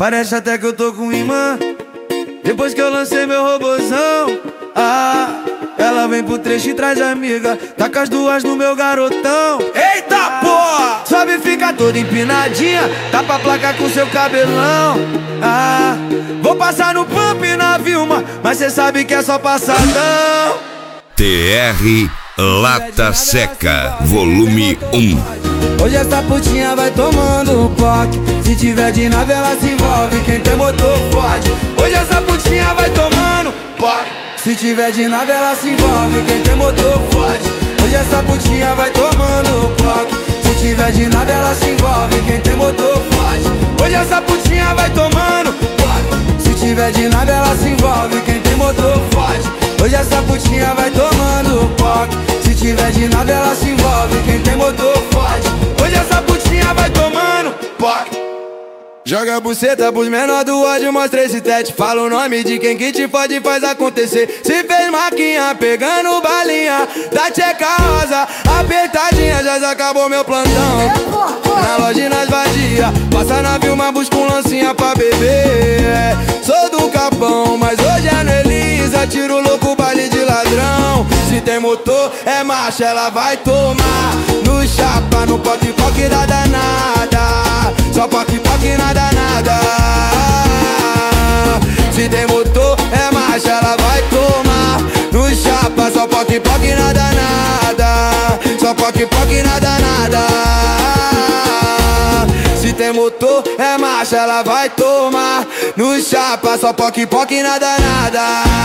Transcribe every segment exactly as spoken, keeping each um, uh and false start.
Parece até que eu tô com imã. Depois que eu lancei meu robozão, ah, ela vem pro trecho e traz amiga. Taca as duas no meu garotão. Eita porra! Sobe e fica toda empinadinha. Tapa a placa com seu cabelão. Ah, vou passar no pump e na Vilma, mas cê sabe que é só passadão. T R Lata Seca, volume um. Hoje essa putinha vai tomando um poque. Se tiver de nave ela se envolve, quem tem motor fode. Hoje essa putinha vai tomando poque. Se tiver de nave ela se envolve, quem tem motor fode. Hoje essa putinha vai tomando poque. Se tiver de nave ela se envolve, quem tem motor fode. Hoje essa putinha vai tomando poque. Se tiver de nave ela se envolve, quem tem motor fode. Hoje essa putinha vai tomando poque. Se tiver de nave ela se envolve, quem tem motor fode. Hoje essa putinha vai tomando poque. Joga a buceta pros menor do ódio, mostra esse tete. Fala o nome de quem que te pode e faz acontecer. Se fez maquinha, pegando balinha da tcheca rosa, apertadinha, já acabou meu plantão. Na loja e nas vadias, passa na Vilma, busca um lancinha pra beber. É, sou do Capão, mas hoje é no Elisa. Tiro louco, baile de ladrão. Se tem motor, é marcha, ela vai tomar. No chapa, no poque-poque da danada. Só poque-poque nada, nada. Se tem motor, é marcha, ela vai tomar. No chapa, só poque-poque nada, nada. Só poque-poque nada, nada. Se tem motor, é marcha, ela vai tomar. No chapa, só poque-poque nada, nada.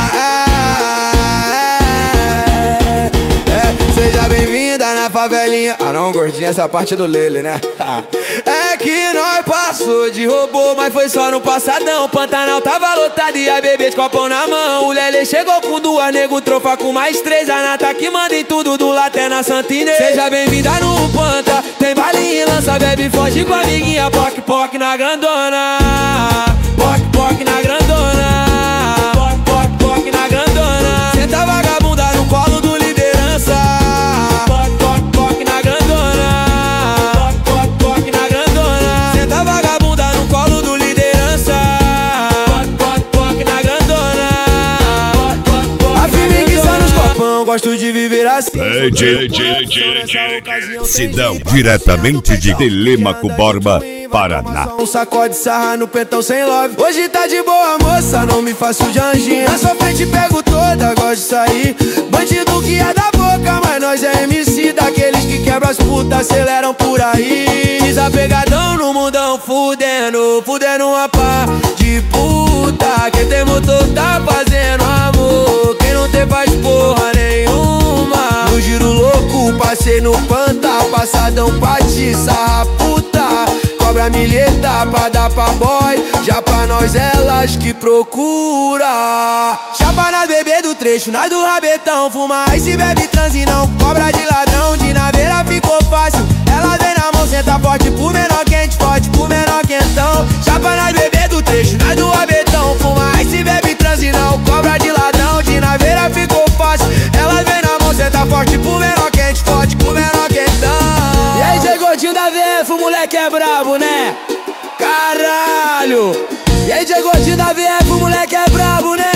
Seja bem-vinda na favelinha. Ah não, gordinha, essa parte é do Lele, né? É que nós passou de robô, mas foi só no passadão. O Pantanal tava lotado e a bebê de copão na mão. O Lele chegou com duas, nego trofa com mais três. A Nata que manda em tudo, do Laté na Santinês. Seja bem-vinda no Panta. Tem balinha e lança, bebe, foge com a amiguinha. Poc, poc na grandona. Poc, poc na grandona. Poc, poc, poc na grandona. Senta vagabunda no colo do liderança. Gosto de viver assim. É, de, de, de, de, Sidão, diretamente de Telêmaco Borba, Paraná. Um sacode sarra no pentão sem love. Hoje tá de boa, moça, não me faço de anjinha. Na sua frente pego toda, gosto de sair. Bandido que é da boca, mas nós é M C. Daqueles que quebram as putas, aceleram por aí. Desapegadão no mundão, fudendo, fudendo uma pá de puta. Quem tem motor tá fazendo amor. Quem não tem faz porra nenhuma. No giro louco, passei no Panta. Passadão pra te sarra puta. Cobra milheta pra dar pra boy. Já pra nós elas que procura. Chapa na bebê do trecho, nós do rabetão. Fuma e se bebe transe não. Cobra de ladrão, de naveira ficou fácil. Ela vem na mão, senta forte pro menor quente, forte pro menor quentão. Chapa na bebê do trecho, nós do rabetão. Fuma e se bebe transe não. Cobra de ladrão, de naveira ficou fácil. Ela vem na mão, senta forte pro menor quente, forte pro menor quentão. E aí, Zé Gordinho da V F, o moleque é brabo, né? Caralho! E aí, Zé Gordinho da V F, o moleque é brabo, né?